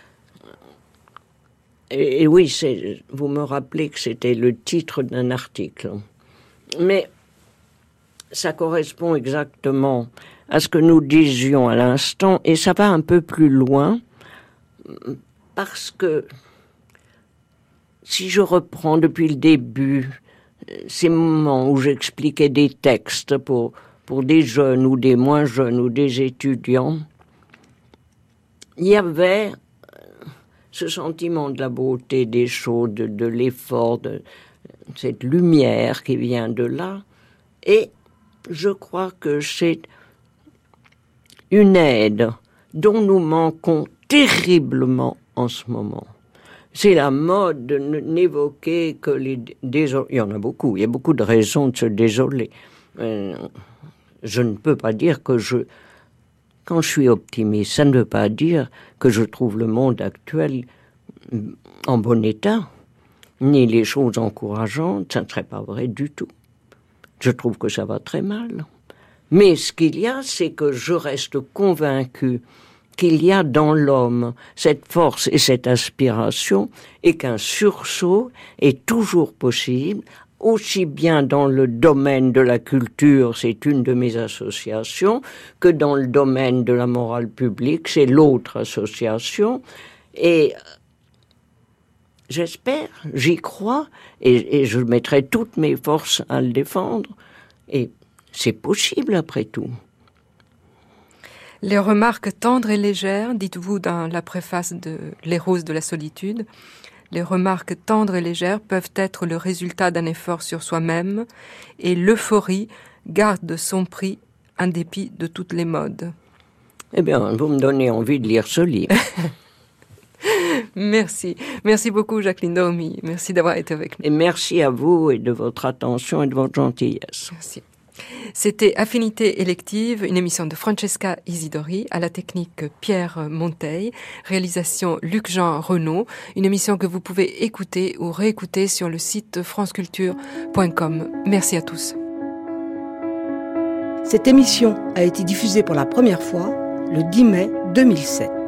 Et, et oui, c'est, vous me rappelez que c'était le titre d'un article. Mais ça correspond exactement à ce que nous disions à l'instant, et ça va un peu plus loin, parce que si je reprends depuis le début ces moments où j'expliquais des textes pour, pour des jeunes ou des moins jeunes ou des étudiants, il y avait ce sentiment de la beauté des choses, de, de l'effort, de cette lumière qui vient de là, et je crois que c'est une aide dont nous manquons terriblement en ce moment. C'est la mode de n'évoquer que les désolés. Il y en a beaucoup, il y a beaucoup de raisons de se désoler. Euh, je ne peux pas dire que je... Quand je suis optimiste, ça ne veut pas dire que je trouve le monde actuel en bon état, ni les choses encourageantes, ça ne serait pas vrai du tout. Je trouve que ça va très mal. Mais ce qu'il y a, c'est que je reste convaincu qu'il y a dans l'homme cette force et cette aspiration, et qu'un sursaut est toujours possible, aussi bien dans le domaine de la culture, c'est une de mes associations, que dans le domaine de la morale publique, c'est l'autre association. Et j'espère, j'y crois, et, et je mettrai toutes mes forces à le défendre, et c'est possible après tout. Les remarques tendres et légères, dites-vous dans la préface de Les Roses de la solitude, les remarques tendres et légères peuvent être le résultat d'un effort sur soi-même, et l'euphorie garde son prix en dépit de toutes les modes. Eh bien, vous me donnez envie de lire ce livre. Merci. Merci beaucoup, Jacqueline Doromy. Merci d'avoir été avec nous. Et merci à vous et de votre attention et de votre gentillesse. Merci. C'était Affinité élective, une émission de Francesca Isidori, à la technique Pierre Monteil, réalisation Luc-Jean Renaud, une émission que vous pouvez écouter ou réécouter sur le site franceculture point com. Merci à tous. Cette émission a été diffusée pour la première fois le dix mai deux mille sept.